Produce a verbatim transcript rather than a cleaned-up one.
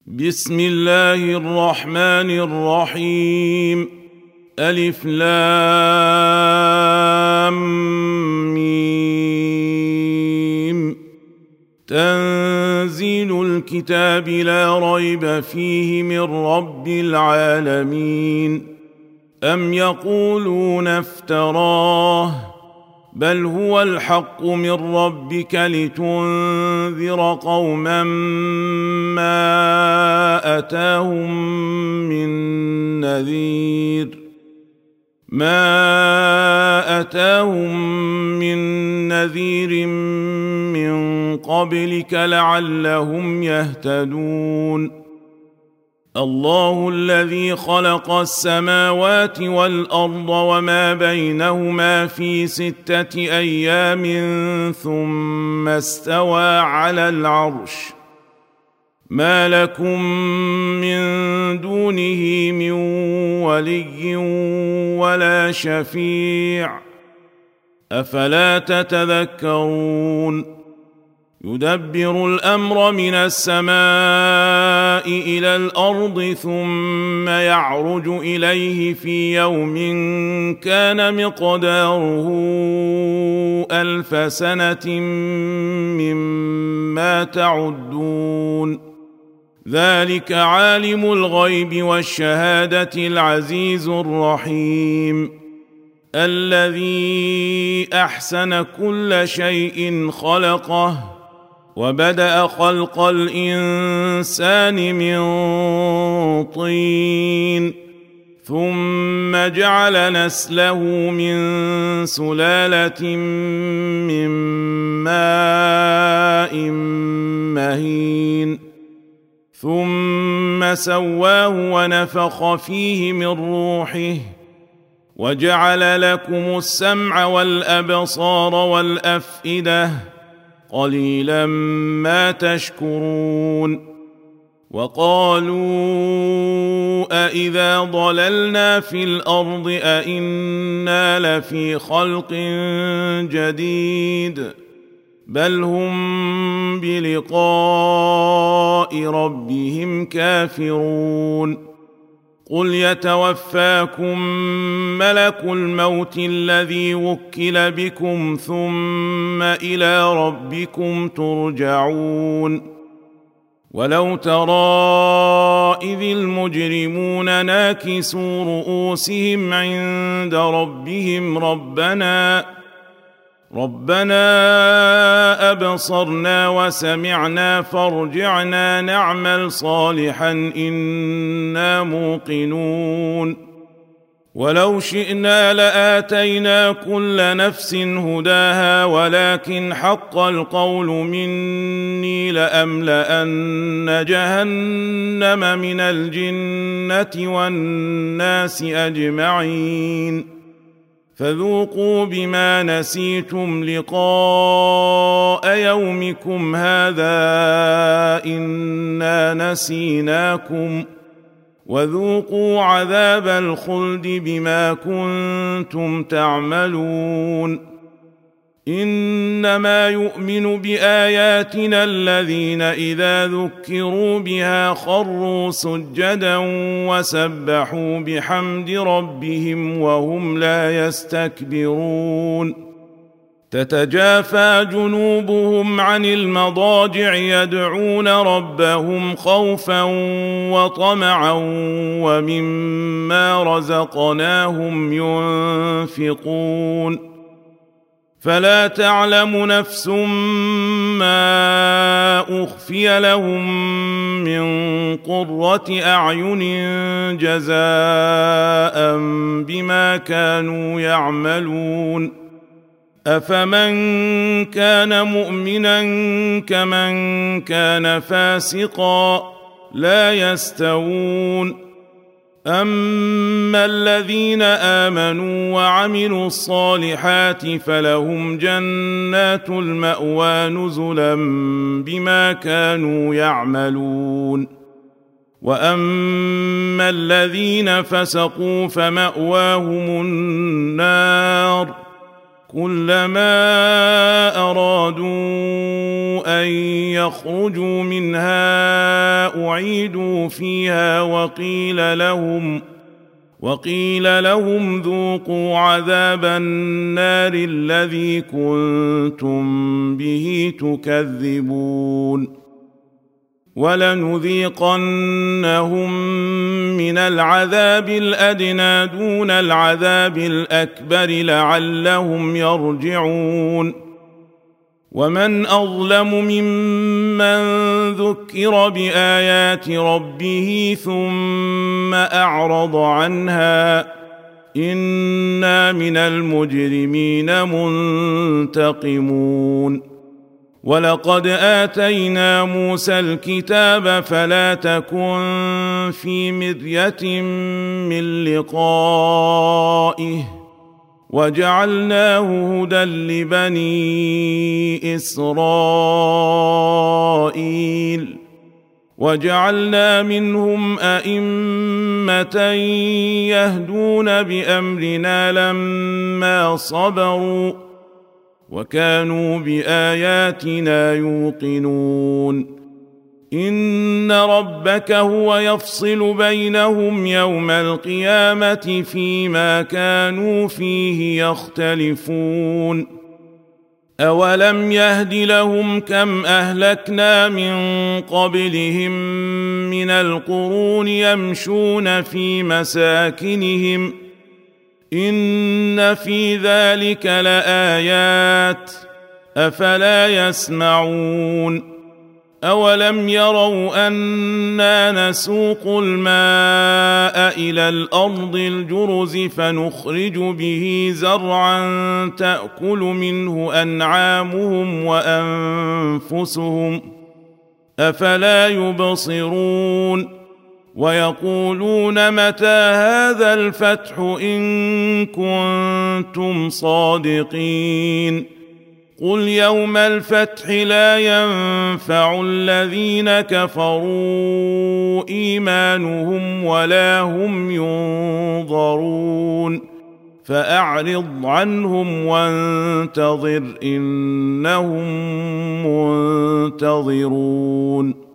بسم الله الرحمن الرحيم. ألف لام ميم. تنزيل الكتاب لا ريب فيه من رب العالمين. أم يقولون افتراه بل هو الحق من ربك لتنذر قوما ما أتاهم من نذير ما أتاهم من نذير من قبلك لعلهم يهتدون. الله الذي خلق السماوات والأرض وما بينهما في ستة أيام ثم استوى على العرش ما لكم من دونه من ولي ولا شفيع أفلا تتذكرون. يدبر الأمر من السماء إلى الأرض ثم يعرج إليه في يوم كان مقداره ألف سنة مما تعدون. ذلك عالم الغيب والشهادة العزيز الرحيم الذي أحسن كل شيء خلقه وبدأ خلق الإنسان من طين ثم جعل نسله من سلالة من ماء مهين ثم سواه ونفخ فيه من روحه وجعل لكم السمع والأبصار والأفئدة قليلا ما تشكرون. وقالوا أإذا ضللنا في الأرض أإنا لفي خلق جديد بل هم بلقاء ربهم كافرون. قل يتوفاكم ملك الموت الذي وكل بكم ثم إلى ربكم ترجعون. ولو ترى إذ المجرمون ناكسوا رؤوسهم عند ربهم ربنا ربنا أبصرنا وسمعنا فارجعنا نعمل صالحا إنا موقنون. ولو شئنا لآتينا كل نفس هداها ولكن حق القول مني لأملأن جهنم من الجنة والناس أجمعين. فذوقوا بما نسيتم لقاء يومكم هذا إنا نسيناكم وذوقوا عذاب الخلد بما كنتم تعملون. إنما يؤمن بآياتنا الذين إذا ذكروا بها خروا سجدا وسبحوا بحمد ربهم وهم لا يستكبرون. تتجافى جنوبهم عن المضاجع يدعون ربهم خوفا وطمعا ومما رزقناهم ينفقون. فلا تعلم نفس ما أخفي لهم من قرة أعين جزاء بما كانوا يعملون. أفمن كان مؤمنا كمن كان فاسقا لا يستوون. أما الذين آمنوا وعملوا الصالحات فلهم جنات المأوى نزلا بما كانوا يعملون. وأما الذين فسقوا فمأواهم النار كلما أرادوا أن يخرجوا منها أعيدوا فيها وقيل لهم وقيل لهم ذوقوا عذاب النار الذي كنتم به تكذبون ولنذيقنهم من العذاب الأدنى دون العذاب الأكبر لعلهم يرجعون ومن أظلم ممن ذكر بآيات ربه ثم أعرض عنها إنا من المجرمين منتقمون ولقد آتينا موسى الكتاب فلا تكن في مرية من لقائه وجعلناه هدى لبني إسرائيل وجعلنا منهم أئمة يهدون بأمرنا لما صبروا وكانوا بآياتنا يوقنون إن ربك هو يفصل بينهم يوم القيامة فيما كانوا فيه يختلفون أولم يهد لهم كم أهلكنا من قبلهم من القرون يمشون في مساكنهم إن في ذلك لآيات أفلا يسمعون أولم يروا أنا نسوق الماء إلى الأرض الجرز فنخرج به زرعا تأكل منه أنعامهم وأنفسهم أفلا يبصرون ويقولون متى هذا الفتح إن كنتم صادقين قل يوم الفتح لا ينفع الذين كفروا إيمانهم ولا هم ينظرون فأعرض عنهم وانتظر إنهم منتظرون